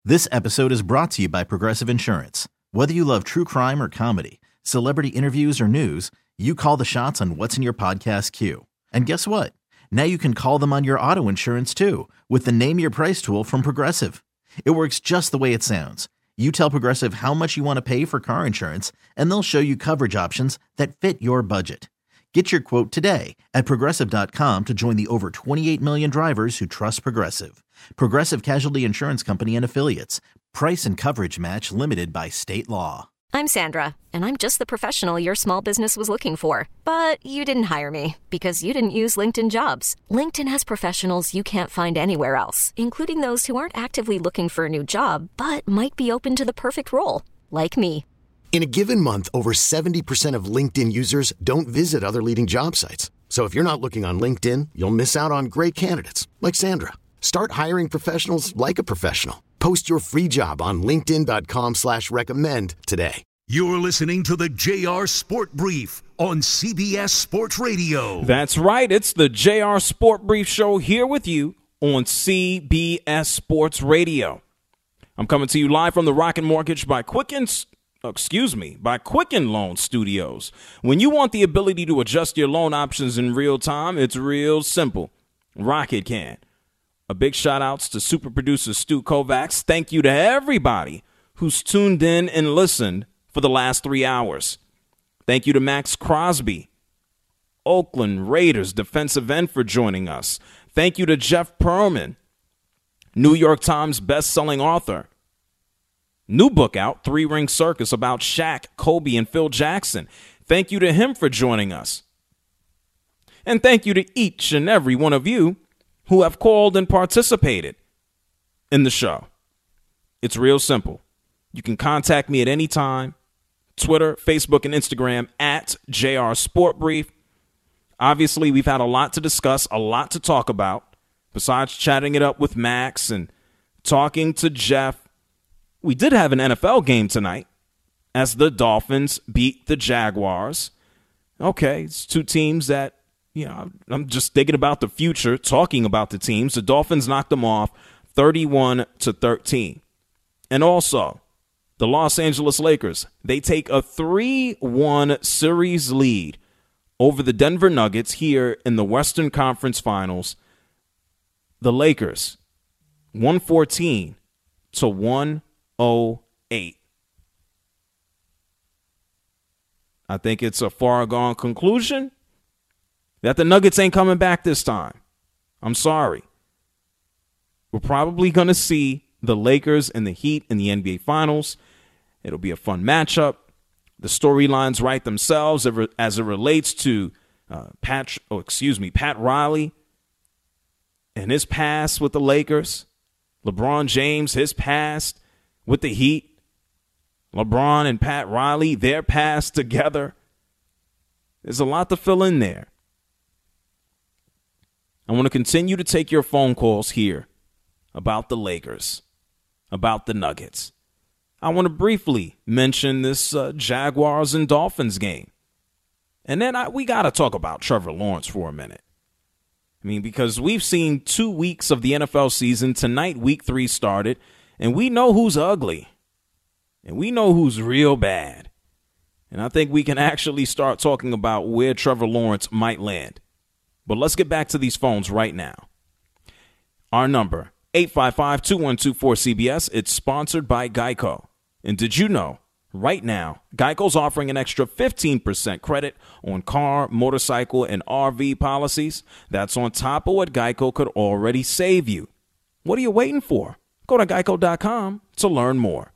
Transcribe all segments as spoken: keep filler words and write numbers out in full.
This episode is brought to you by Progressive Insurance. Whether you love true crime or comedy, celebrity interviews or news, you call the shots on what's in your podcast queue. And guess what? Now you can call them on your auto insurance too with the Name Your Price tool from Progressive. It works just the way it sounds. You tell Progressive how much you want to pay for car insurance, and they'll show you coverage options that fit your budget. Get your quote today at Progressive dot com to join the over twenty-eight million drivers who trust Progressive. Progressive Casualty Insurance Company and Affiliates. Price and coverage match limited by state law. I'm Sandra, and I'm just the professional your small business was looking for. But you didn't hire me because you didn't use LinkedIn Jobs. LinkedIn has professionals you can't find anywhere else, including those who aren't actively looking for a new job, but might be open to the perfect role, like me. In a given month, over seventy percent of LinkedIn users don't visit other leading job sites. So if you're not looking on LinkedIn, you'll miss out on great candidates like Sandra. Start hiring professionals like a professional. Post your free job on linkedin dot com slash recommend today. You're listening to the J R Sport Brief on C B S Sports Radio. That's right. It's the J R Sport Brief Show here with you on C B S Sports Radio. I'm coming to you live from the Rocket Mortgage by Quicken Excuse me, by Quicken Loan Studios. When you want the ability to adjust your loan options in real time, it's real simple. Rocket can. A big shout outs to super producer Stu Kovacs. Thank you to everybody who's tuned in and listened for the last three hours. Thank you to Max Crosby, Oakland Raiders defensive end, for joining us. Thank you to Jeff Pearlman, New York Times best-selling author. New book out, Three Ring Circus, about Shaq, Kobe, and Phil Jackson. Thank you to him for joining us. And thank you to each and every one of you who have called and participated in the show. It's real simple. You can contact me at any time. Twitter, Facebook, and Instagram at J R Sport Brief. Obviously, we've had a lot to discuss, a lot to talk about. Besides chatting it up with Max and talking to Jeff, we did have an N F L game tonight as the Dolphins beat the Jaguars. Okay, it's two teams that, you know, I'm just thinking about the future, talking about the teams. The Dolphins knocked them off thirty-one to thirteen. And also, the Los Angeles Lakers, they take a three one series lead over the Denver Nuggets here in the Western Conference Finals. The Lakers, one fourteen to one oh eight. I think it's a far gone conclusion that the Nuggets ain't coming back this time. I'm sorry. We're probably going to see the Lakers and the Heat in the N B A Finals. It'll be a fun matchup. The storylines write themselves as it relates to uh, Pat, oh, excuse me, Pat Riley and his past with the Lakers. LeBron James, his past with the Heat. LeBron and Pat Riley, their past together. There's a lot to fill in there. I want to continue to take your phone calls here about the Lakers, about the Nuggets. I want to briefly mention this uh, Jaguars and Dolphins game. And then I, we got to talk about Trevor Lawrence for a minute. I mean, because we've seen two weeks of the N F L season. Tonight, week three started. And we know who's ugly. And we know who's real bad. And I think we can actually start talking about where Trevor Lawrence might land. But let's get back to these phones right now. Our number, eight five five, two one two, four C B S. It's sponsored by Geico. And did you know, right now, Geico's offering an extra fifteen percent credit on car, motorcycle, and R V policies. That's on top of what Geico could already save you. What are you waiting for? Go to geico dot com to learn more.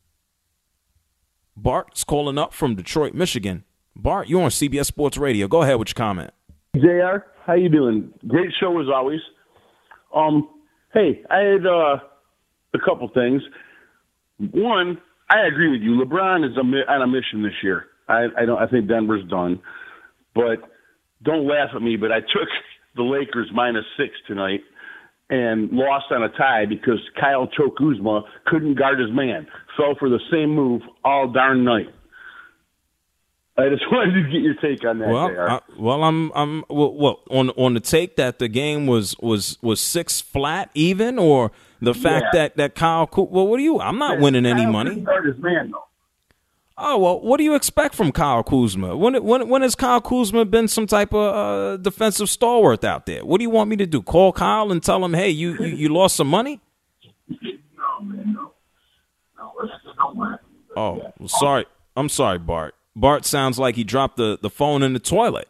Bart's calling up from Detroit, Michigan. Bart, you're on C B S Sports Radio. Go ahead with your comment. J R, how you doing? Great show as always. Um, hey, I had uh, a couple things. One, I agree with you. LeBron is a, on a mission this year. I, I don't. I think Denver's done. But don't laugh at me. But I took the Lakers minus six tonight and lost on a tie because Kyle Choke Kuzma couldn't guard his man. Fell for the same move all darn night. I just wanted to get your take on that. Well, J R. I, well, I'm, I'm, well, well, on on the take that the game was was was six flat even, or The fact Yeah. that, that Kyle Kuzma, well, what do you, I'm not winning any Kyle money. Kuzma hurt his man, though. Oh, well, what do you expect from Kyle Kuzma? When when when has Kyle Kuzma been some type of uh, defensive stalwart out there? What do you want me to do? Call Kyle and tell him, hey, you, you, you lost some money? No, man, no. No, let's just don't let him. Oh, well, sorry. I'm sorry, Bart. Bart sounds like he dropped the, the phone in the toilet.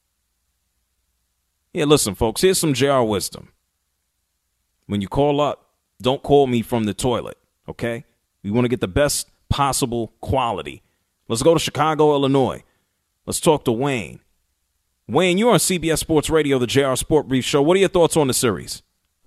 Yeah, listen, folks, here's some J R wisdom. When you call up, don't call me from the toilet, okay? We want to get the best possible quality. Let's go to Chicago, Illinois. Let's talk to Wayne. Wayne, you're on C B S Sports Radio, the J R Sport Brief Show. What are your thoughts on the series?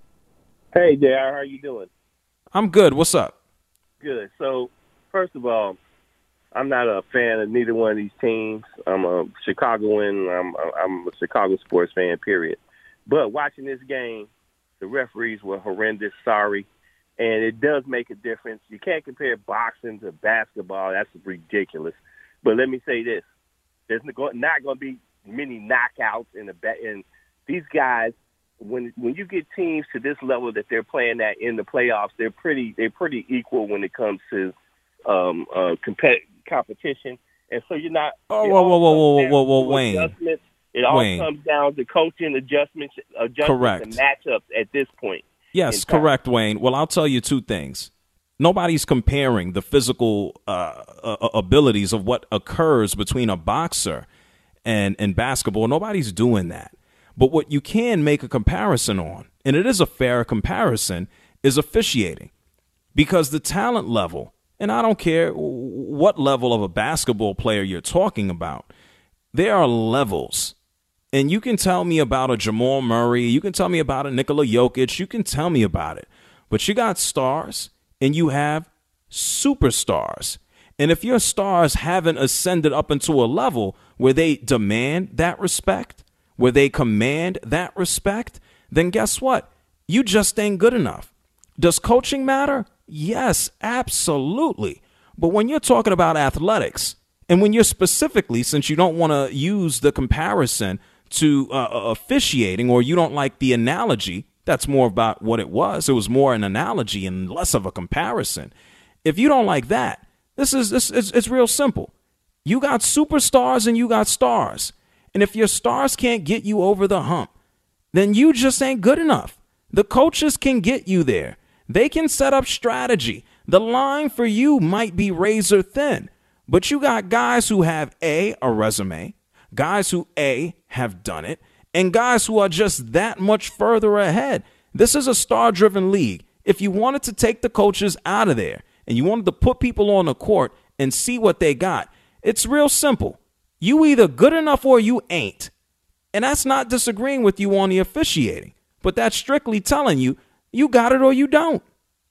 Hey, J R, how you doing? I'm good. What's up? Good. So, first of all, I'm not a fan of neither one of these teams. I'm a Chicagoan. I'm, I'm a Chicago sports fan, period. But watching this game, the referees were horrendous, sorry, and it does make a difference. You can't compare boxing to basketball. That's ridiculous. But let me say this. There's not going to be many knockouts in the ba- and these guys, when when you get teams to this level that they're playing at in the playoffs, they're pretty they're pretty equal when it comes to um, uh, compet- competition. And so you're not. Oh, whoa, whoa, whoa, whoa, whoa, whoa, whoa, Wayne. Adjustments. It all Wayne. comes down to coaching adjustments, adjustments Correct. and matchups at this point. Yes, correct, Wayne. Well, I'll tell you two things. Nobody's comparing the physical uh, uh, abilities of what occurs between a boxer and, and basketball. Nobody's doing that. But what you can make a comparison on, and it is a fair comparison, is officiating. Because the talent level, and I don't care what level of a basketball player you're talking about, there are levels. And you can tell me about a Jamal Murray. You can tell me about a Nikola Jokic. You can tell me about it. But you got stars and you have superstars. And if your stars haven't ascended up into a level where they demand that respect, where they command that respect, then guess what? You just ain't good enough. Does coaching matter? Yes, absolutely. But when you're talking about athletics, and when you're specifically, since you don't want to use the comparison to uh, officiating, or you don't like the analogy, that's more about what it was. It was more an analogy and less of a comparison. If you don't like that, this is this it's, it's real simple. You got superstars and you got stars. And if your stars can't get you over the hump, then you just ain't good enough. The coaches can get you there. They can set up strategy. The line for you might be razor thin, but you got guys who have A, a resume, guys who A, have done it, and guys who are just that much further ahead. This is a star-driven league. If you wanted to take the coaches out of there and you wanted to put people on the court and see what they got, it's real simple. You either good enough or you ain't. And that's not disagreeing with you on the officiating, but that's strictly telling you you got it or you don't.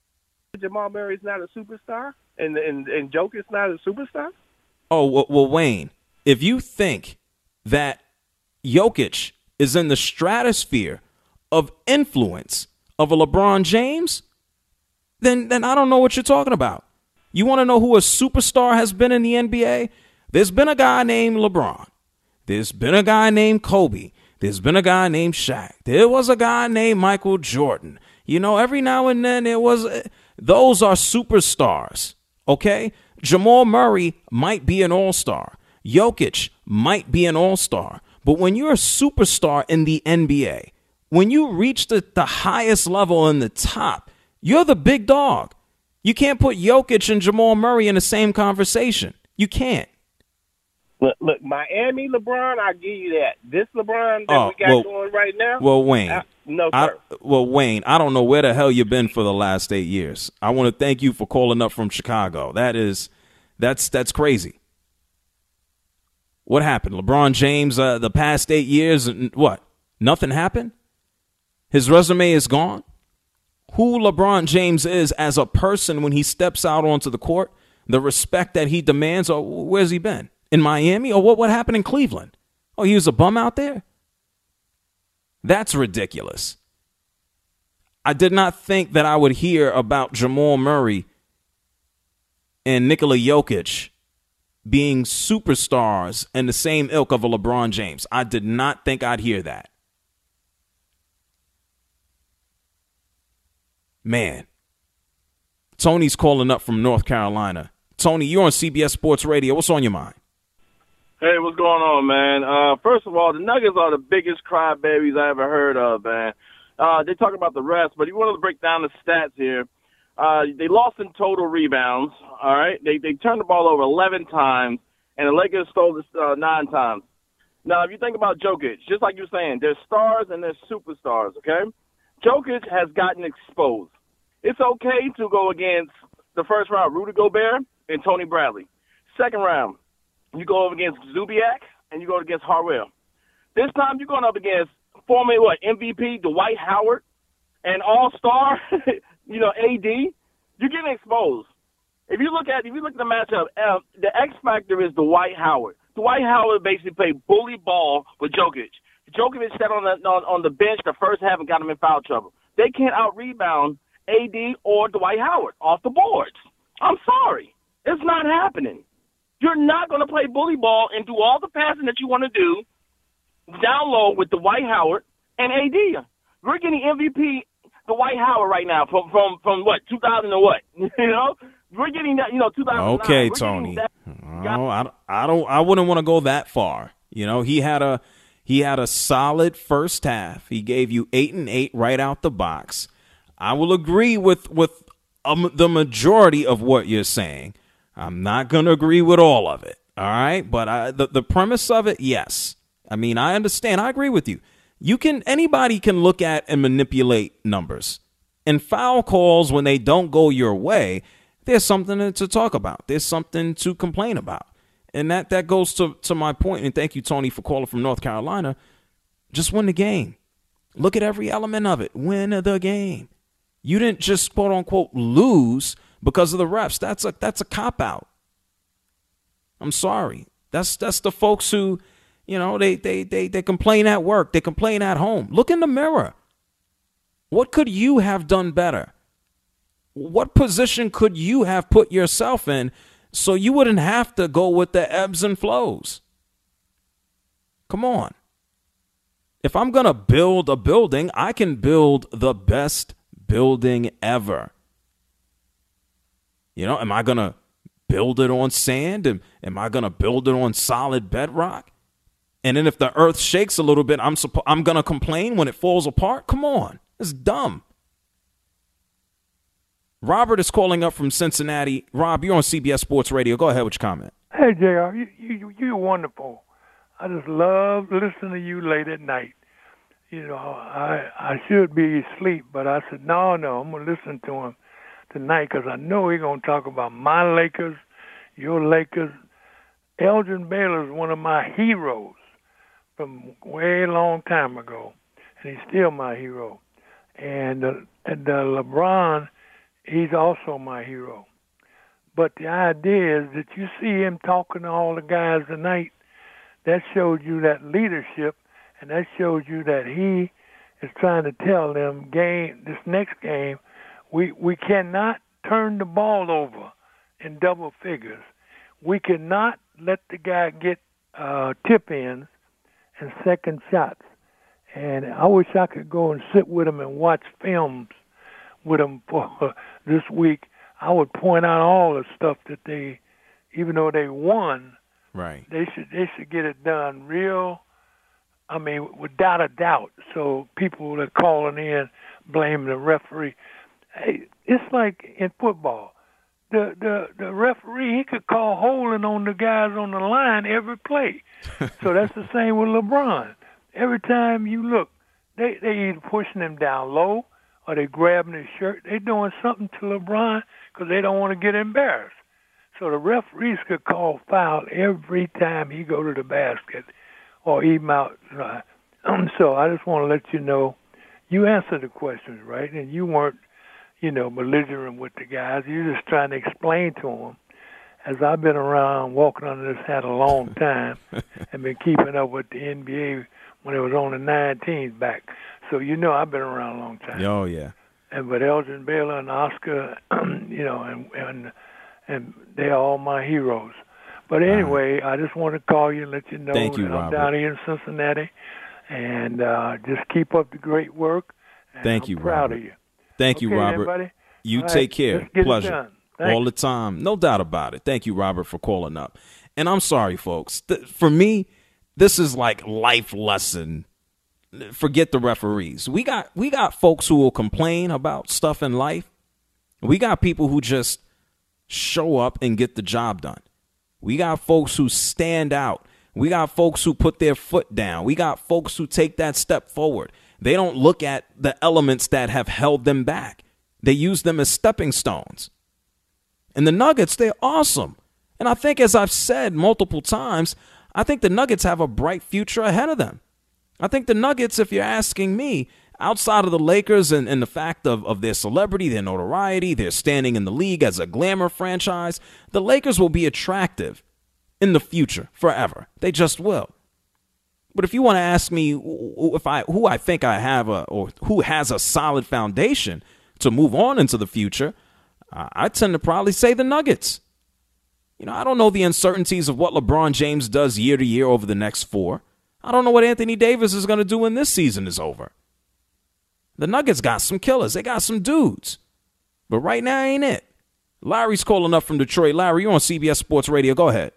Jamal Murray's not a superstar, and and and Jokic's not a superstar. Oh well, well, Wayne, if you think that Jokic is in the stratosphere of influence of a LeBron James, then then I don't know what you're talking about. You want to know who a superstar has been in the N B A? There's been a guy named LeBron. There's been a guy named Kobe. There's been a guy named Shaq. There was a guy named Michael Jordan. You know, every now and then there was. Those are superstars, okay? Jamal Murray might be an all-star. Jokic might be an all-star. But when you're a superstar in the N B A, when you reach the, the highest level in the top, you're the big dog. You can't put Jokic and Jamal Murray in the same conversation. You can't. Look, look, Miami LeBron, I'll give you that. This LeBron that Oh, we got well- going right now? Well, Wayne. I, no, I, sir. well, Wayne, I don't know where the hell you've been for the last eight years. I want to thank you for calling up from Chicago. That is, that's that's crazy. What happened? LeBron James, uh, the past eight years, what? Nothing happened? His resume is gone? Who LeBron James is as a person when he steps out onto the court, the respect that he demands, or where's he been? In Miami? Or what, what happened in Cleveland? Oh, he was a bum out there? That's ridiculous. I did not think that I would hear about Jamal Murray and Nikola Jokic being superstars in the same ilk of a LeBron James. I did not think I'd hear that. Man. Tony's calling up from North Carolina. Tony, you're on C B S Sports Radio. What's on your mind? Hey, what's going on, man? Uh, first of all, the Nuggets are the biggest crybabies I ever heard of, man. Uh, they talk about the rest, but you want to break down the stats here. Uh, they lost in total rebounds, all right? They they turned the ball over eleven times, and the Lakers stole this uh, nine times. Now, if you think about Jokic, just like you're saying, there's stars and there's superstars, okay? Jokic has gotten exposed. It's okay to go against the first round, Rudy Gobert and Tony Bradley. Second round, you go up against Zubiak and you go against Harwell. This time you're going up against former what M V P Dwight Howard and All-Star, you know, A D. You're getting exposed. If you look at if you look at the matchup, uh, the X factor is Dwight Howard. Dwight Howard basically played bully ball with Jokic. Jokic sat on the on, on the bench the first half and got him in foul trouble. They can't out-rebound A D or Dwight Howard off the boards. I'm sorry. It's not happening. You're not going to play bully ball and do all the passing that you want to do down low with Dwight Howard and A D. We're getting M V P Dwight Howard right now from, from, from what, two thousand and what? You know? We're getting that, you know, two thousand nine. Okay, Tony. Oh, I, I don't. I wouldn't want to go that far. You know, he had a he had a solid first half. He gave you eight and eight right out the box. I will agree with with um, the majority of what you're saying. I'm not going to agree with all of it. All right, but I, the the premise of it, yes. I mean, I understand. I agree with you. You can anybody can look at and manipulate numbers, and foul calls when they don't go your way. There's something to talk about. There's something to complain about. And that, that goes to, to my point, and thank you, Tony, for calling from North Carolina. Just win the game. Look at every element of it. Win the game. You didn't just, quote, unquote, lose because of the refs. That's a that's a cop-out. I'm sorry. That's that's the folks who, you know, they, they, they, they complain at work. They complain at home. Look in the mirror. What could you have done better? What position could you have put yourself in so you wouldn't have to go with the ebbs and flows? Come on. If I'm going to build a building, I can build the best building ever. You know, am I going to build it on sand? Am, am I going to build it on solid bedrock? And then if the earth shakes a little bit, I'm suppo- I'm going to complain when it falls apart? Come on. It's dumb. Robert is calling up from Cincinnati. Rob, you're on C B S Sports Radio. Go ahead with your comment. Hey, J R, you, you, you're wonderful. I just love listening to you late at night. You know, I I should be asleep, but I said, no, no, I'm going to listen to him tonight because I know he's going to talk about my Lakers, your Lakers. Elgin Baylor is one of my heroes from way long time ago, and he's still my hero. And, uh, and uh, LeBron, he's also my hero. But the idea is that you see him talking to all the guys tonight, that shows you that leadership, and that shows you that he is trying to tell them, game this next game, we, we cannot turn the ball over in double figures. We cannot let the guy get uh, tip-ins and second shots. And I wish I could go and sit with him and watch films with them for this week. I would point out all the stuff that they, even though they won, right? They should they should get it done real. I mean, without a doubt. So people that are calling in blaming the referee. Hey, it's like in football. The the the referee, he could call holding on the guys on the line every play. So that's the same with LeBron. Every time you look, they they either pushing him down low, or they grabbing his shirt. They doing something to LeBron because they don't want to get embarrassed. So the referees could call foul every time he go to the basket or even outside. So I just want to let you know, you answered the questions, right? And you weren't, you know, belligerent with the guys. You're just trying to explain to them. As I've been around walking under this hat a long time and been keeping up with the N B A when it was on the nine teams back. So you know I've been around a long time. Oh, yeah. And but Elgin Baylor and Oscar, you know, and and and they're all my heroes. But anyway, right. I just want to call you and let you know Thank you, that I'm Robert. down here in Cincinnati, and uh, just keep up the great work. And Thank I'm you, proud Robert. of you. Thank you, Okay, Robert. everybody. You All take right, care. let's get it Pleasure. done. Thanks. All the time. No doubt about it. Thank you, Robert, for calling up. And I'm sorry, folks. Th- for me, this is like life lesson. Forget the referees. We got we got folks who will complain about stuff in life. We got people who just show up and get the job done. We got folks who stand out. We got folks who put their foot down. We got folks who take that step forward. They don't look at the elements that have held them back. They use them as stepping stones. And the Nuggets, they're awesome. And I think, as I've said multiple times, I think the Nuggets have a bright future ahead of them. I think the Nuggets, if you're asking me, outside of the Lakers and, and the fact of, of their celebrity, their notoriety, their standing in the league as a glamour franchise, the Lakers will be attractive in the future forever. They just will. But if you want to ask me if I who I think I have a or who has a solid foundation to move on into the future, I tend to probably say the Nuggets. You know, I don't know the uncertainties of what LeBron James does year to year over the next four. I don't know what Anthony Davis is going to do when this season is over. The Nuggets got some killers. They got some dudes. But right now ain't it. Larry's calling up from Detroit. Larry, you're on C B S Sports Radio. Go ahead.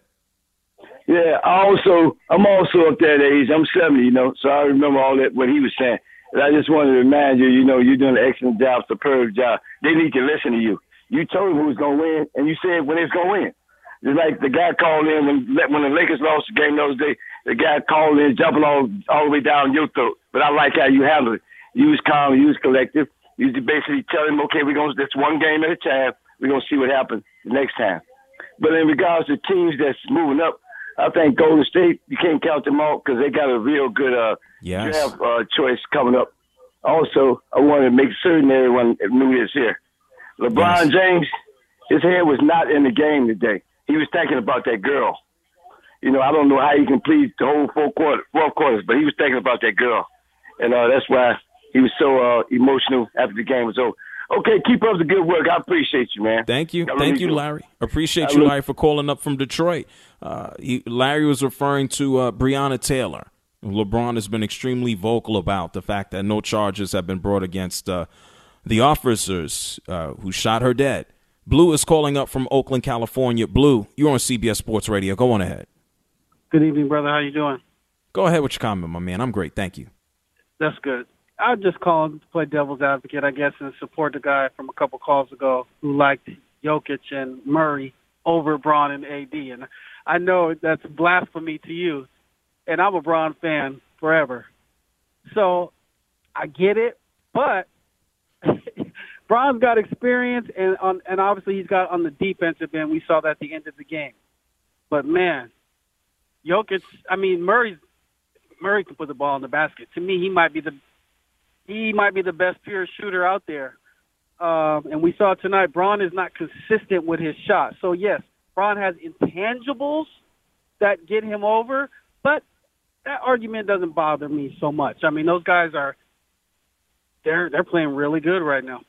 Yeah, I also, I'm also up that age. I'm seventy, you know, so I remember all that, what he was saying. And I just wanted to remind you, you know, you're doing an excellent job, superb job. They need to listen to you. You told them who was going to win, and you said when they was going to win. It's like the guy called in when when the Lakers lost the game those days. The guy called in, jumping all all the way down your throat. But I like how you handled it. You was calm, you was collective. You was basically telling them, okay, we're going to this one game at a time. We're going to see what happens the next time. But in regards to teams that's moving up, I think Golden State, you can't count them out because they got a real good uh, yes. draft uh, choice coming up. Also, I want to make certain everyone knew this here. LeBron yes. James, his head was not in the game today. He was thinking about that girl. You know, I don't know how he completed the whole four quarter, fourth quarters, but he was thinking about that girl. And uh, that's why he was so uh, emotional after the game was over. Okay, keep up the good work. I appreciate you, man. Thank you. I Thank really you, do. Larry. Appreciate I you, really- Larry, for calling up from Detroit. Uh, he, Larry was referring to uh, Breonna Taylor. LeBron has been extremely vocal about the fact that no charges have been brought against uh, the officers uh, who shot her dead. Blue is calling up from Oakland, California. Blue, you're on C B S Sports Radio. Go on ahead. Good evening, brother. How you doing? Go ahead with your comment, my man. I'm great. Thank you. That's good. I just called to play devil's advocate, I guess, and support the guy from a couple calls ago who liked Jokic and Murray over Braun and A D. And I know that's blasphemy to you, and I'm a Braun fan forever. So I get it, but Braun's got experience, and on, and obviously he's got on the defensive end. We saw that at the end of the game. But, man, Jokic, I mean, Murray's, Murray can put the ball in the basket. To me, he might be the he might be the best pure shooter out there. Um, and we saw tonight, Braun is not consistent with his shot. So, yes, Braun has intangibles that get him over, but that argument doesn't bother me so much. I mean, those guys are they're they're playing really good right now.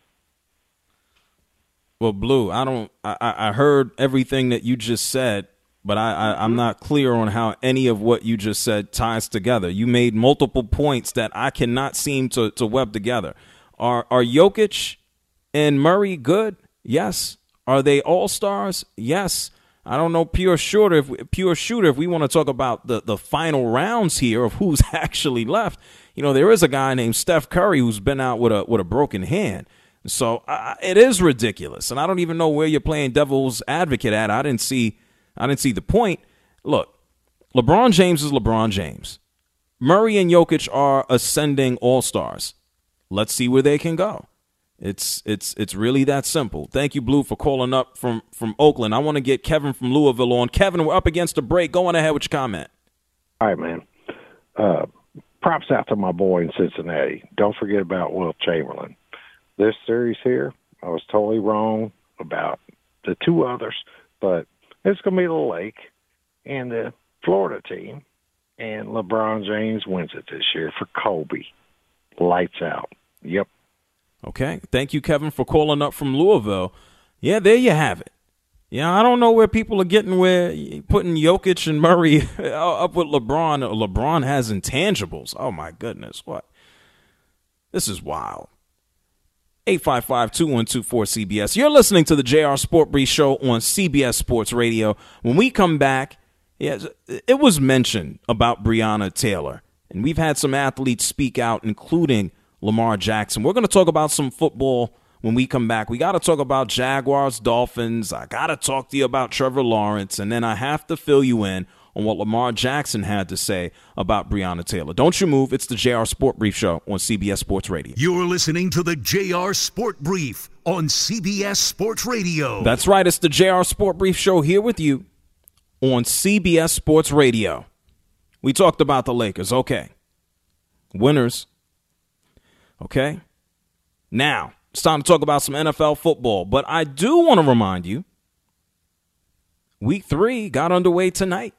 Well, Blue, I don't. I, I heard everything that you just said, but I, I, I'm not clear on how any of what you just said ties together. You made multiple points that I cannot seem to, to web together. Are are Jokic and Murray good? Yes. Are they all-stars? Yes. I don't know pure shooter. If pure shooter, if we want to talk about the, the final rounds here of who's actually left, you know, there is a guy named Steph Curry who's been out with a with a broken hand. So uh, it is ridiculous, and I don't even know where you're playing devil's advocate at. I didn't see. I didn't see the point. Look, LeBron James is LeBron James. Murray and Jokic are ascending all-stars. Let's see where they can go. It's it's it's really that simple. Thank you, Blue, for calling up from, from Oakland. I want to get Kevin from Louisville on. Kevin, we're up against a break. Go on ahead with your comment. All right, man. Uh, props out to my boy in Cincinnati. Don't forget about Will Chamberlain. This series here, I was totally wrong about the two others, but it's going to be the Lake and the Florida team, and LeBron James wins it this year for Kobe. Lights out. Yep. Okay. Thank you, Kevin, for calling up from Louisville. Yeah, there you have it. Yeah, I don't know where people are getting where putting Jokic and Murray up with LeBron. LeBron has intangibles. Oh, my goodness. What? This is wild. eight five five, two one two, four C B S. You're listening to the J R Sport Brief Show on C B S Sports Radio. When we come back, yeah, it was mentioned about Breonna Taylor, and we've had some athletes speak out, including Lamar Jackson. We're going to talk about some football when we come back. We got to talk about Jaguars, Dolphins. I got to talk to you about Trevor Lawrence, and then I have to fill you in on what Lamar Jackson had to say about Breonna Taylor. Don't you move. It's the J R Sport Brief Show on C B S Sports Radio. You're listening to the J R Sport Brief on C B S Sports Radio. That's right. It's the J R Sport Brief Show here with you on C B S Sports Radio. We talked about the Lakers. Okay. Winners. Okay. Now, it's time to talk about some N F L football. But I do want to remind you, week three got underway tonight.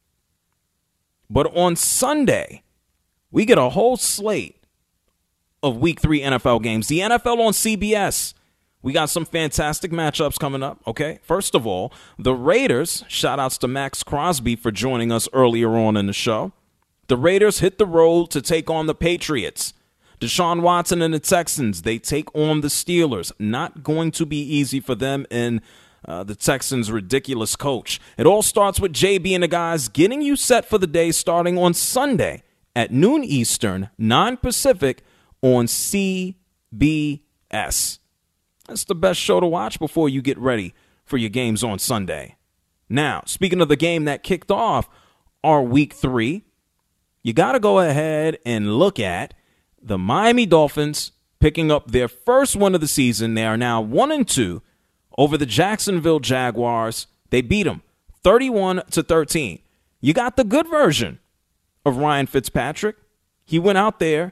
But on Sunday, we get a whole slate of week three N F L games. The N F L on C B S. We got some fantastic matchups coming up, okay? First of all, the Raiders, shout-outs to Max Crosby for joining us earlier on in the show. The Raiders hit the road to take on the Patriots. Deshaun Watson and the Texans, they take on the Steelers. Not going to be easy for them and uh, the Texans' ridiculous coach. It all starts with J B and the guys getting you set for the day starting on Sunday at noon Eastern, nine Pacific on C B S. That's the best show to watch before you get ready for your games on Sunday. Now, speaking of the game that kicked off our week three, you got to go ahead and look at the Miami Dolphins picking up their first win of the season. They are now one and two over the Jacksonville Jaguars. They beat them thirty-one to thirteen. You got the good version of Ryan Fitzpatrick. He went out there,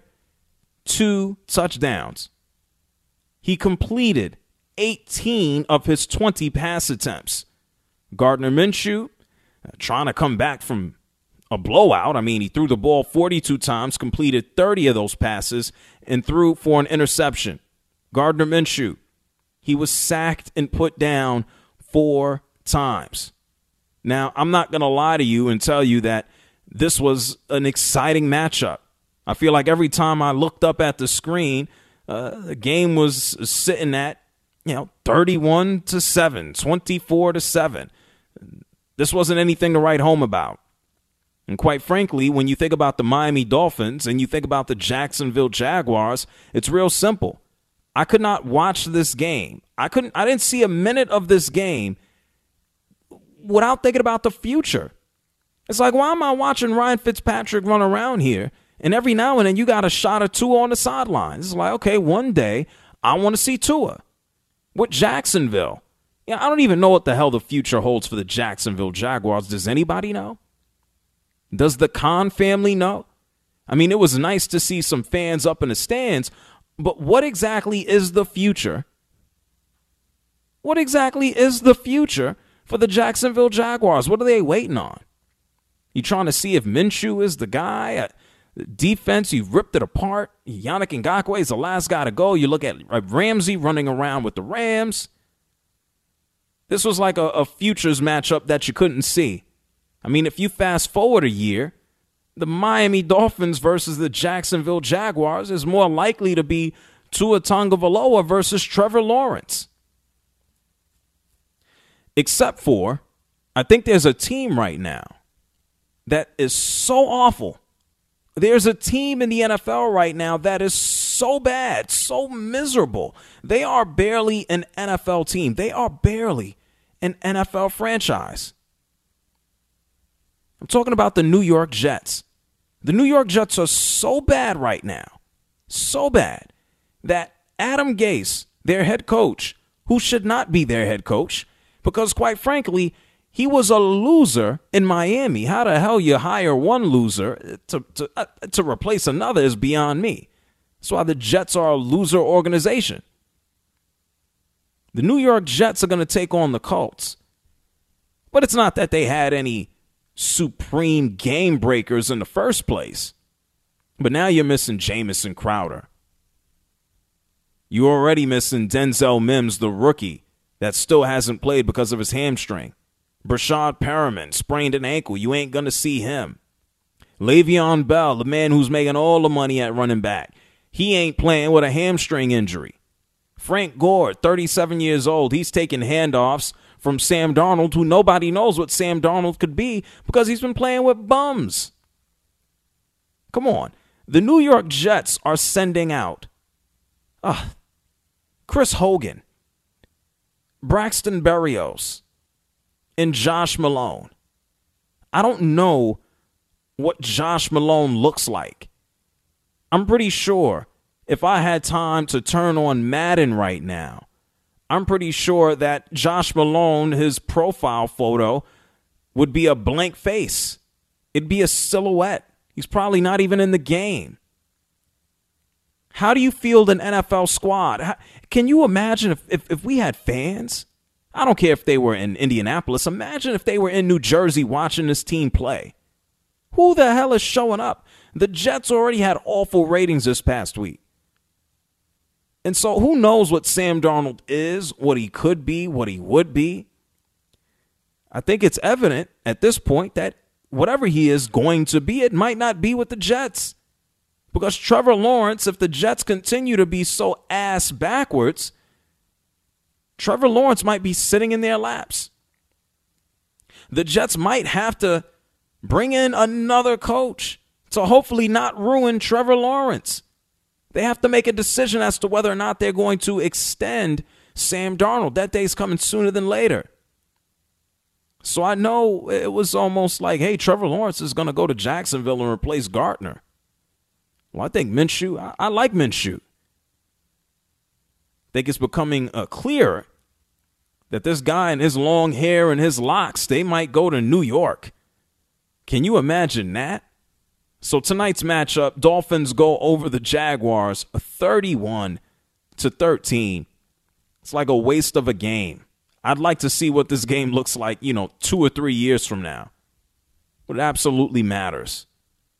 two touchdowns. He completed eighteen of his twenty pass attempts. Gardner Minshew uh, trying to come back from a blowout. I mean, he threw the ball forty-two times, completed thirty of those passes, and threw for an interception. Gardner Minshew, he was sacked and put down four times. Now, I'm not going to lie to you and tell you that this was an exciting matchup. I feel like every time I looked up at the screen, uh, the game was sitting at, you know, thirty-one to seven, twenty-four to seven. This wasn't anything to write home about. And quite frankly, when you think about the Miami Dolphins and you think about the Jacksonville Jaguars, it's real simple. I could not watch this game. I couldn't. I didn't see a minute of this game without thinking about the future. It's like, why am I watching Ryan Fitzpatrick run around here? And every now and then you got a shot or two on the sidelines. It's like, okay, one day I want to see Tua with Jacksonville. Yeah, I don't even know what the hell the future holds for the Jacksonville Jaguars. Does anybody know? Does the Khan family know? I mean, it was nice to see some fans up in the stands, but what exactly is the future? What exactly is the future for the Jacksonville Jaguars? What are they waiting on? You trying to see if Minshew is the guy? Defense, you ripped it apart. Yannick Ngakoue is the last guy to go. You look at Ramsey running around with the Rams. This was like a, a futures matchup that you couldn't see. I mean, if you fast forward a year, the Miami Dolphins versus the Jacksonville Jaguars is more likely to be Tua Tagovailoa versus Trevor Lawrence. Except for, I think there's a team right now that is so awful. There's a team in the N F L right now that is so bad, so miserable. They are barely an N F L team. They are barely an N F L franchise. I'm talking about the New York Jets. The New York Jets are so bad right now, so bad, that Adam Gase, their head coach, who should not be their head coach, because quite frankly, he was a loser in Miami. How the hell you hire one loser to to, uh, to replace another is beyond me. That's why the Jets are a loser organization. The New York Jets are going to take on the Colts. But it's not that they had any supreme game breakers in the first place. But now you're missing Jamison Crowder. You're already missing Denzel Mims, the rookie, that still hasn't played because of his hamstring. Brashad Perriman sprained an ankle. You ain't going to see him. Le'Veon Bell, the man who's making all the money at running back, he ain't playing with a hamstring injury. Frank Gore, thirty-seven years old. He's taking handoffs from Sam Darnold, who nobody knows what Sam Darnold could be because he's been playing with bums. Come on. The New York Jets are sending out uh, Chris Hogan, Braxton Berrios, and Josh Malone. I don't know what Josh Malone looks like. I'm pretty sure if I had time to turn on Madden right now, I'm pretty sure that Josh Malone, his profile photo, would be a blank face. It'd be a silhouette. He's probably not even in the game. How do you field an N F L squad? How, can you imagine if, if, if we had fans? I don't care if they were in Indianapolis. Imagine if they were in New Jersey watching this team play. Who the hell is showing up? The Jets already had awful ratings this past week. And so who knows what Sam Darnold is, what he could be, what he would be. I think it's evident at this point that whatever he is going to be, it might not be with the Jets. Because Trevor Lawrence, if the Jets continue to be so ass backwards, Trevor Lawrence might be sitting in their laps. The Jets might have to bring in another coach to hopefully not ruin Trevor Lawrence. They have to make a decision as to whether or not they're going to extend Sam Darnold. That day's coming sooner than later. So I know it was almost like, hey, Trevor Lawrence is going to go to Jacksonville and replace Gardner. Well, I think Minshew, I, I like Minshew. I think it's becoming uh, clear that this guy and his long hair and his locks, they might go to New York. Can you imagine that? So tonight's matchup, Dolphins go over the Jaguars thirty-one to thirteen. It's like a waste of a game. I'd like to see what this game looks like, you know, two or three years from now. But it absolutely matters.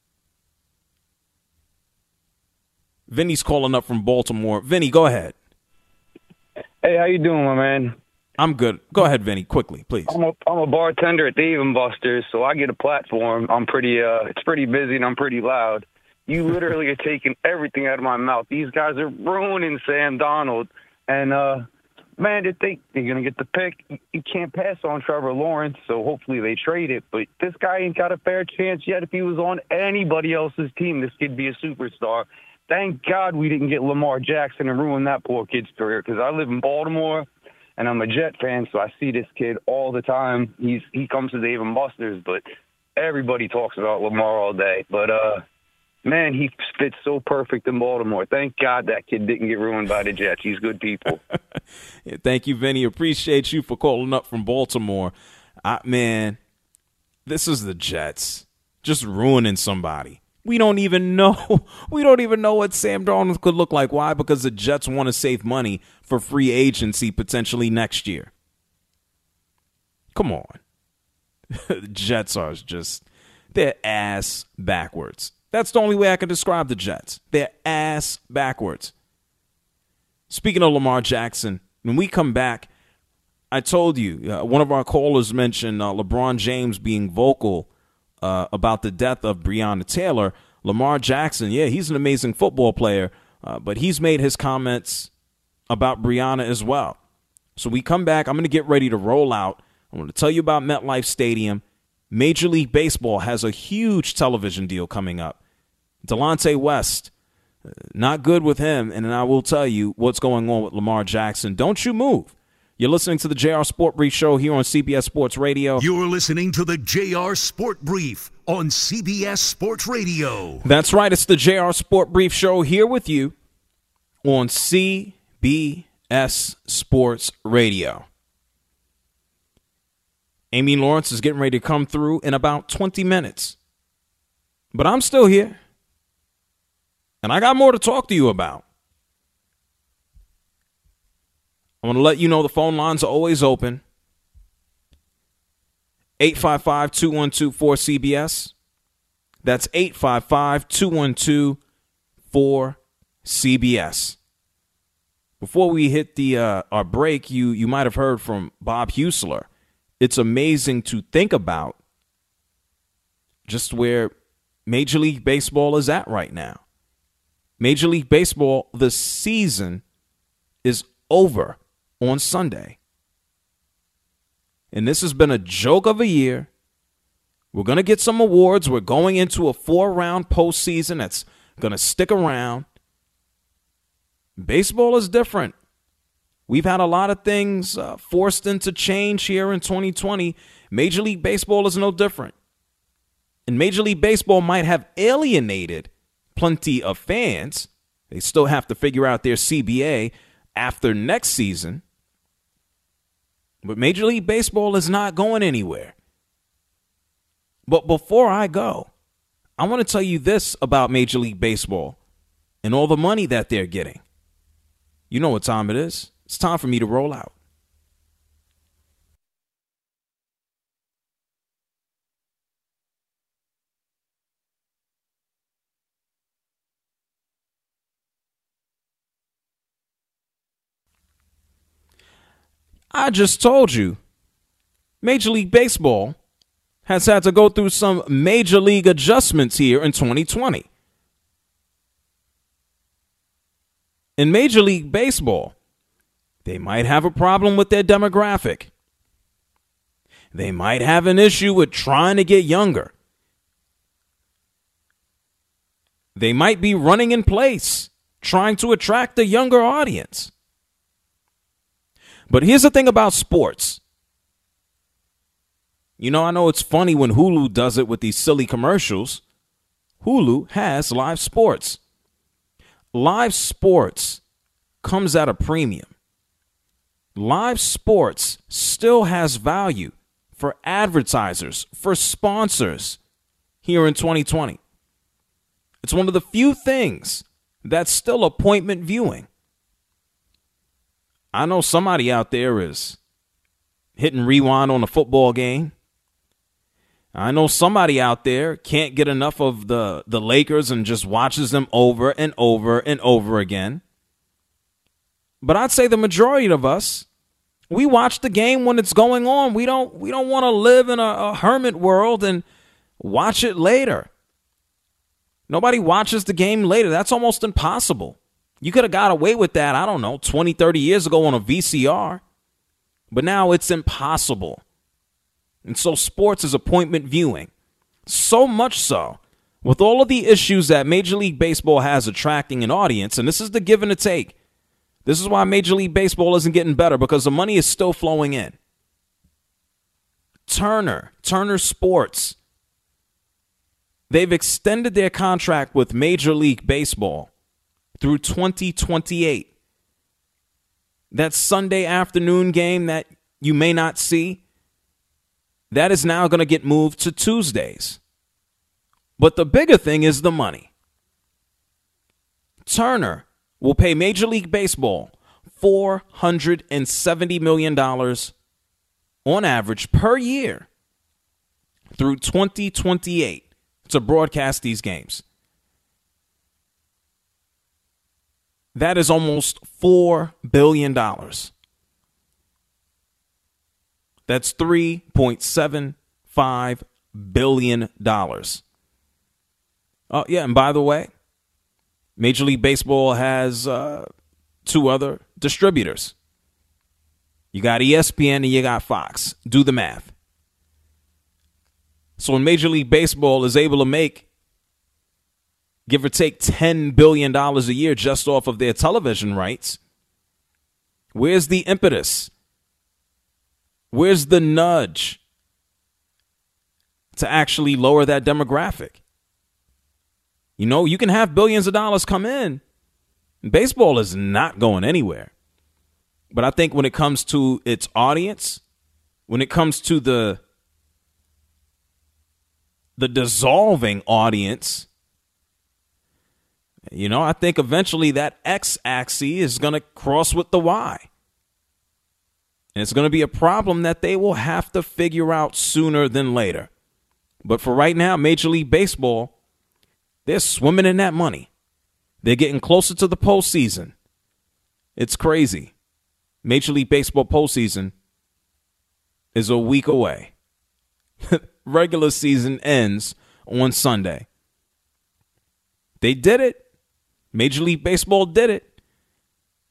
Vinny's calling up from Baltimore. Vinny, go ahead. Hey, how you doing, my man? I'm good. Go ahead, Vinny, quickly, please. I'm a, I'm a bartender at Dave and Buster's, so I get a platform. I'm pretty, uh, it's pretty busy and I'm pretty loud. You literally are taking everything out of my mouth. These guys are ruining Sam Darnold. And, uh, man, they think they're going to get the pick. You can't pass on Trevor Lawrence, so hopefully they trade it. But this guy ain't got a fair chance yet. If he was on anybody else's team, this kid be a superstar. Thank God we didn't get Lamar Jackson and ruin that poor kid's career, because I live in Baltimore, and I'm a Jet fan, so I see this kid all the time. He's He comes to Dave and Buster's, but everybody talks about Lamar all day. But, uh, man, he fits so perfect in Baltimore. Thank God that kid didn't get ruined by the Jets. He's good people. Yeah, thank you, Vinny. Appreciate you for calling up from Baltimore. I, man, this is the Jets just ruining somebody. We don't even know. We don't even know what Sam Darnold could look like. Why? Because the Jets want to save money for free agency potentially next year. Come on. The Jets are just, they're ass backwards. That's the only way I can describe the Jets. They're ass backwards. Speaking of Lamar Jackson, when we come back, I told you, uh, one of our callers mentioned uh, LeBron James being vocal Uh, about the death of Breonna Taylor. Lamar Jackson, yeah, he's an amazing football player, uh, but he's made his comments about Breonna as well. So we come back. I'm going to get ready to roll out. I want to tell you about MetLife Stadium. Major League Baseball has a huge television deal coming up. Delonte West, uh, not good with him, and I will tell you what's going on with Lamar Jackson. Don't you move. You're listening to the J R Sport Brief Show here on C B S Sports Radio. You're listening to the J R Sport Brief on C B S Sports Radio. That's right. It's the J R Sport Brief Show here with you on C B S Sports Radio. Amy Lawrence is getting ready to come through in about twenty minutes. But I'm still here. And I got more to talk to you about. I want to let you know the phone lines are always open. eight five five, two one two, four C B S. That's eight five five, two one two, four C B S. Before we hit the uh, our break, you you might have heard from Bob Husler. It's amazing to think about just where Major League Baseball is at right now. Major League Baseball, the season is over on Sunday. And this has been a joke of a year. We're going to get some awards. We're going into a four-round postseason that's going to stick around. Baseball is different. We've had a lot of things uh, forced into change here in twenty twenty. Major League Baseball is no different. And Major League Baseball might have alienated plenty of fans. They still have to figure out their C B A after next season. But Major League Baseball is not going anywhere. But before I go, I want to tell you this about Major League Baseball and all the money that they're getting. You know what time it is. It's time for me to roll out. I just told you, Major League Baseball has had to go through some major league adjustments here in twenty twenty. In Major League Baseball, they might have a problem with their demographic. They might have an issue with trying to get younger. They might be running in place, trying to attract a younger audience. But here's the thing about sports. You know, I know it's funny when Hulu does it with these silly commercials. Hulu has live sports. Live sports comes at a premium. Live sports still has value for advertisers, for sponsors here in twenty twenty. It's one of the few things that's still appointment viewing. I know somebody out there is hitting rewind on a football game. I know somebody out there can't get enough of the, the Lakers and just watches them over and over and over again. But I'd say the majority of us, we watch the game when it's going on. We don't we don't want to live in a, a hermit world and watch it later. Nobody watches the game later. That's almost impossible. You could have got away with that, I don't know, twenty, thirty years ago on a V C R. But now it's impossible. And so sports is appointment viewing. So much so, with all of the issues that Major League Baseball has attracting an audience, and this is the give and the take. This is why Major League Baseball isn't getting better, because the money is still flowing in. Turner, Turner Sports, they've extended their contract with Major League Baseball through twenty twenty-eight. That Sunday afternoon game that you may not see, that is now going to get moved to Tuesdays. But the bigger thing is the money. Turner will pay Major League Baseball four hundred seventy million dollars on average per year through twenty twenty-eight to broadcast these games. That is almost four billion dollars. That's three point seven five billion dollars. Oh, yeah, and by the way, Major League Baseball has uh, two other distributors. You got E S P N and you got Fox. Do the math. So when Major League Baseball is able to make, give or take, ten billion dollars a year just off of their television rights, where's the impetus? Where's the nudge to actually lower that demographic? You know, you can have billions of dollars come in. Baseball is not going anywhere. But I think when it comes to its audience, when it comes to the the dissolving audience, you know, I think eventually that X-axis is going to cross with the Y. And it's going to be a problem that they will have to figure out sooner than later. But for right now, Major League Baseball, they're swimming in that money. They're getting closer to the postseason. It's crazy. Major League Baseball postseason is a week away. Regular season ends on Sunday. They did it. Major League Baseball did it.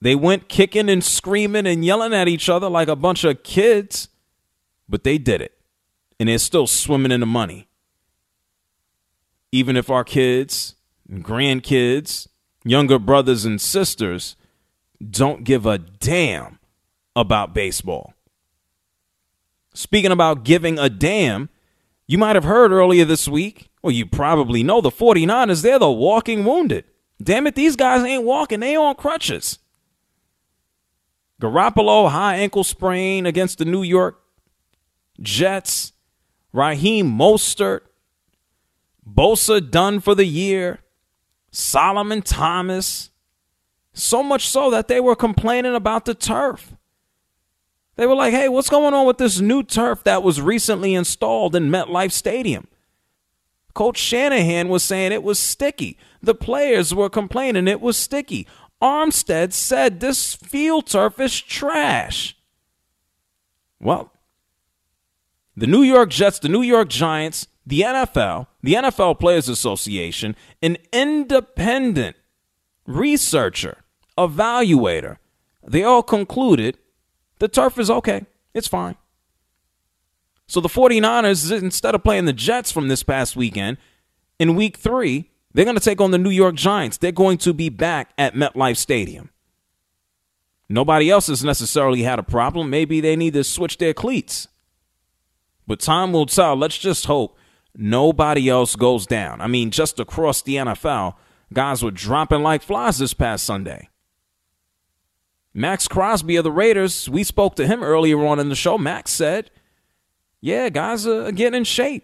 They went kicking and screaming and yelling at each other like a bunch of kids, but they did it. And they're still swimming in the money. Even if our kids, grandkids, younger brothers and sisters don't give a damn about baseball. Speaking about giving a damn, you might have heard earlier this week, or you probably know, the 49ers, they're the walking wounded. Damn it, these guys ain't walking, they on crutches. Garoppolo, high ankle sprain against the New York Jets. Raheem Mostert. Bosa done for the year. Solomon Thomas. So much so that they were complaining about the turf. They were like, hey, what's going on with this new turf that was recently installed in MetLife Stadium? Coach Shanahan was saying it was sticky. The players were complaining it was sticky. Armstead said this field turf is trash. Well, the New York Jets, the New York Giants, the N F L, the N F L Players Association, an independent researcher, evaluator, they all concluded the turf is okay. It's fine. So the 49ers, instead of playing the Jets from this past weekend, in week three, they're going to take on the New York Giants. They're going to be back at MetLife Stadium. Nobody else has necessarily had a problem. Maybe they need to switch their cleats. But time will tell. Let's just hope nobody else goes down. I mean, just across the N F L, guys were dropping like flies this past Sunday. Max Crosby of the Raiders, we spoke to him earlier on in the show. Max said, yeah, guys are getting in shape.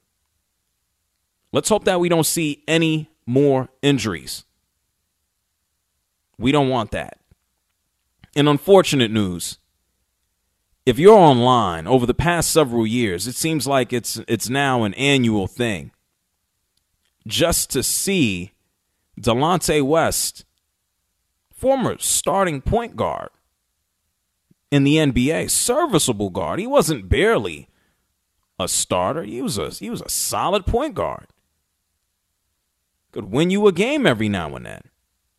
Let's hope that we don't see any more injuries. We don't want that. In unfortunate news, if you're online over the past several years, it seems like it's it's now an annual thing. Just to see Delonte West, former starting point guard in the N B A, serviceable guard. He wasn't barely a starter. He was a he was a solid point guard. Could win you a game every now and then.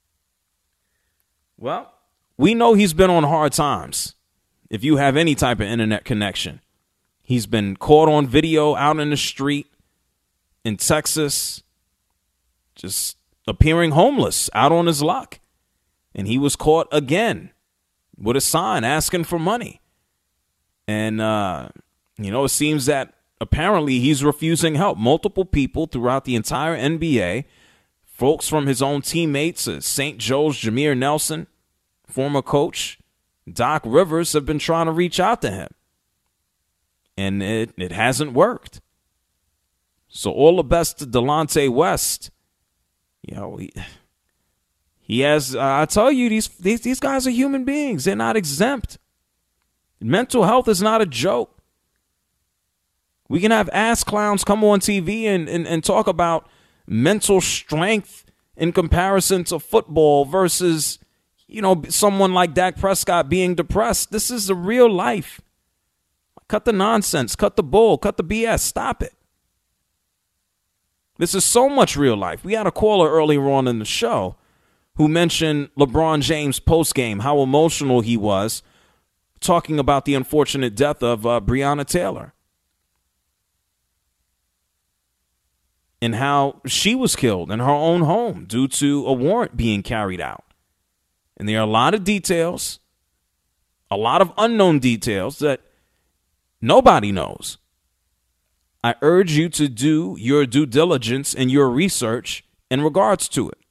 Well, we know he's been on hard times. If you have any type of internet connection, he's been caught on video out in the street in Texas, just appearing homeless out on his luck. And he was caught again with a sign asking for money. And, uh, you know, it seems that apparently he's refusing help. Multiple people throughout the entire N B A, folks from his own teammates, uh, Saint Joe's Jameer Nelson, former coach, Doc Rivers, have been trying to reach out to him. And it, it hasn't worked. So all the best to Delonte West. You know, he, he has, uh, I tell you, these, these these guys are human beings. They're not exempt. Mental health is not a joke. We can have ass clowns come on T V and, and, and talk about mental strength in comparison to football versus, you know, someone like Dak Prescott being depressed. This is the real life. Cut the nonsense. Cut the bull. Cut the B S. Stop it. This is so much real life. We had a caller earlier on in the show who mentioned LeBron James postgame, how emotional he was, talking about the unfortunate death of uh, Breonna Taylor and how she was killed in her own home due to a warrant being carried out. And there are a lot of details, a lot of unknown details that nobody knows. I urge you to do your due diligence and your research in regards to it.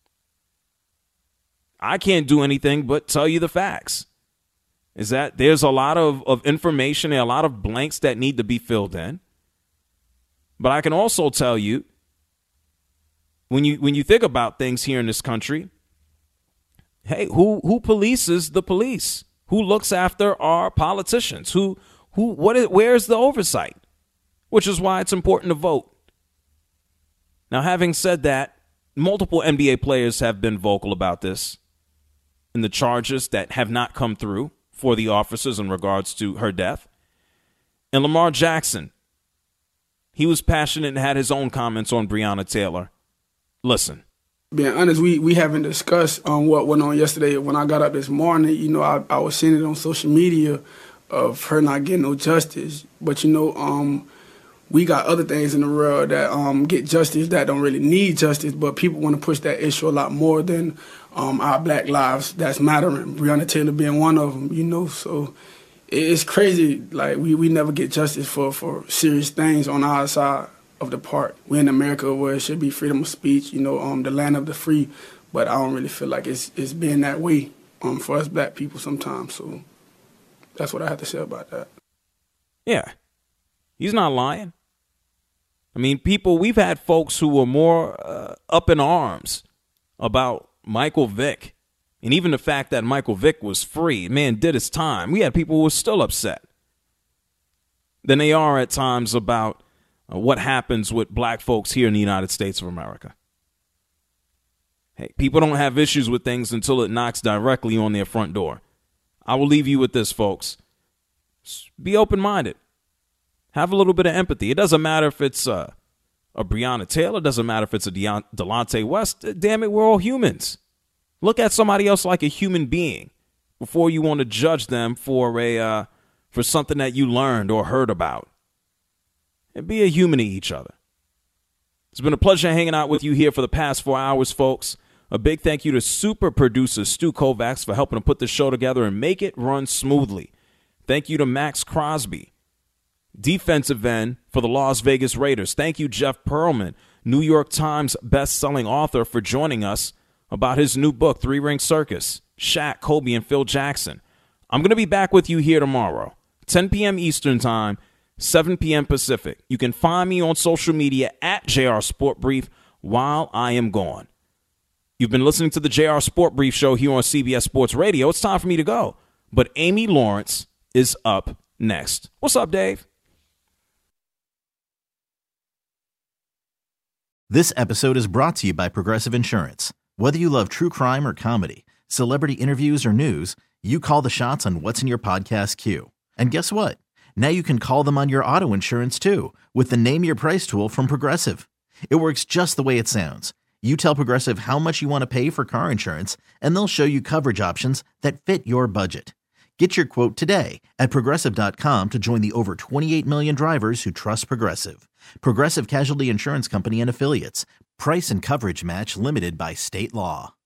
I can't do anything but tell you the facts. Is that there's a lot of, of information and a lot of blanks that need to be filled in. But I can also tell you, when you when you think about things here in this country, hey, who who polices the police? Who looks after our politicians? Who who what is where's the oversight? Which is why it's important to vote. Now, having said that, multiple N B A players have been vocal about this and the charges that have not come through for the officers in regards to her death. And Lamar Jackson, he was passionate and had his own comments on Breonna Taylor. Listen, Being honest, we, we haven't discussed um, what went on yesterday. When I got up this morning, you know, I, I was seeing it on social media of her not getting no justice. But, you know, um, we got other things in the world that um, get justice that don't really need justice, but people want to push that issue a lot more than um, our black lives that's mattering. Breonna Taylor being one of them, you know, so it's crazy. Like, we, we never get justice for, for serious things on our side of the park. We're in America where it should be freedom of speech, you know, um, the land of the free, but I don't really feel like it's it's been that way um, for us black people sometimes. So that's what I have to say about that. Yeah, he's not lying. I mean, people, we've had folks who were more uh, up in arms about Michael Vick, and even the fact that Michael Vick was free, man, did his time. We had people who were still upset than they are at times about Uh, what happens with black folks here in the United States of America. Hey, people don't have issues with things until it knocks directly on their front door. I will leave you with this, folks. Be open-minded. Have a little bit of empathy. It doesn't matter if it's uh, a Breonna Taylor. It doesn't matter if it's a Deont- Delonte West. Damn it, we're all humans. Look at somebody else like a human being before you want to judge them for a uh, for something that you learned or heard about. And be a human to each other. It's been a pleasure hanging out with you here for the past four hours, folks. A big thank you to super producer Stu Kovacs for helping to put this show together and make it run smoothly. Thank you to Max Crosby, defensive end for the Las Vegas Raiders. Thank you, Jeff Pearlman, New York Times best-selling author, for joining us about his new book, Three Ring Circus, Shaq, Kobe, and Phil Jackson. I'm going to be back with you here tomorrow, ten p.m. Eastern Time, seven p.m. Pacific. You can find me on social media at J R Sport Brief while I am gone. You've been listening to the J R Sport Brief show here on C B S Sports Radio. It's time for me to go. But Amy Lawrence is up next. What's up, Dave? This episode is brought to you by Progressive Insurance. Whether you love true crime or comedy, celebrity interviews or news, you call the shots on what's in your podcast queue. And guess what? Now you can call them on your auto insurance, too, with the Name Your Price tool from Progressive. It works just the way it sounds. You tell Progressive how much you want to pay for car insurance, and they'll show you coverage options that fit your budget. Get your quote today at Progressive dot com to join the over twenty-eight million drivers who trust Progressive. Progressive Casualty Insurance Company and Affiliates. Price and coverage match limited by state law.